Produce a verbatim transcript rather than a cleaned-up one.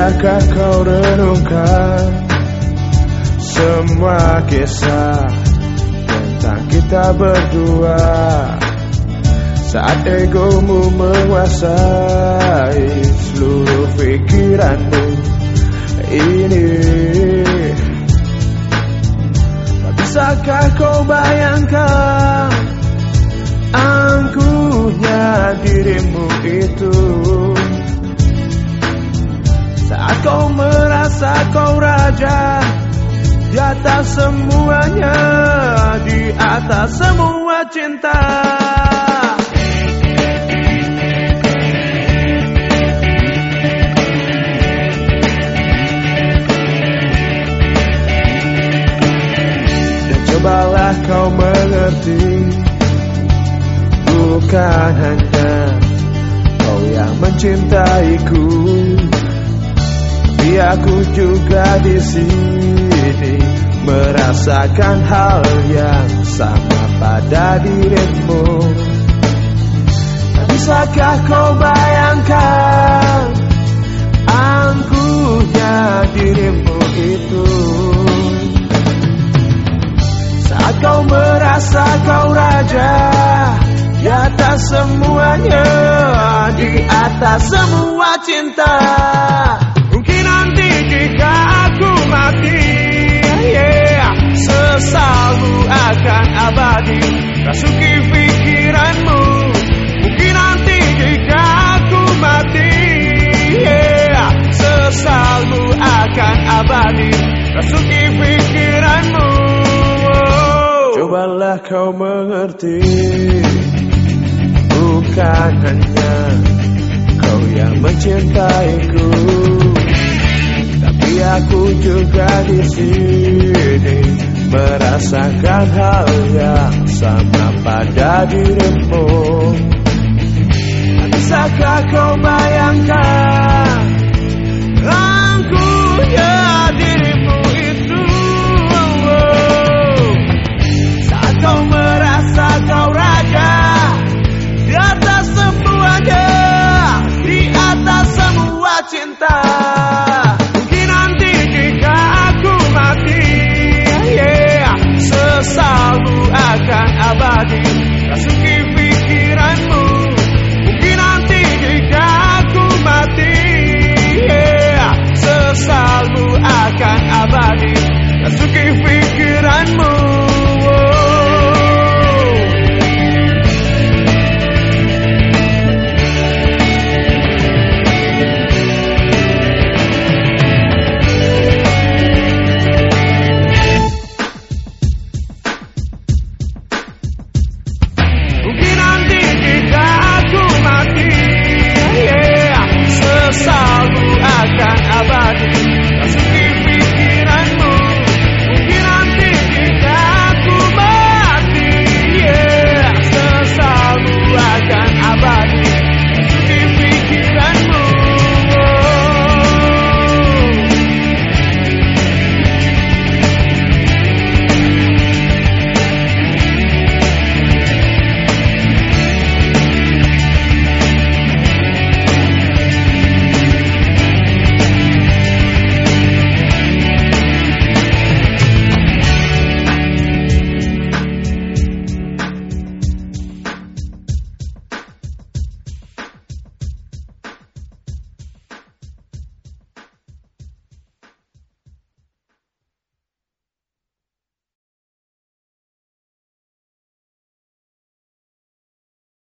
Bisakah kau renungkan semua kisah tentang kita berdua saat egomu menguasai seluruh pikiranmu ini? Bisakah kau bayangkan angkuhnya dirimu itu saat kau merasa kau raja di atas semuanya, di atas semua cinta. Dan cobalah kau mengerti, bukan hanya kau yang mencintaiku, tapi aku juga di sini merasakan hal yang sama pada dirimu. Bisakah kau bayangkan angkuhnya dirimu itu saat kau merasa kau raja di atas semuanya, di atas semua cinta. Mungkin nanti jika aku mati, yeah, sesalmu akan abadi rasuki pikiranmu. Mungkin nanti jika aku mati, yeah, sesalmu akan abadi rasuki pikiranmu. Oh. Cobalah kau mengerti, bukan hanya kau yang mencintaiku, tapi aku juga di sini merasakan hal yang sama pada dirimu. Bisakah kau bayangkan angkuhnya dirimu itu, oh, saat kau merasa kau raja di atas semuanya, di atas semua cinta.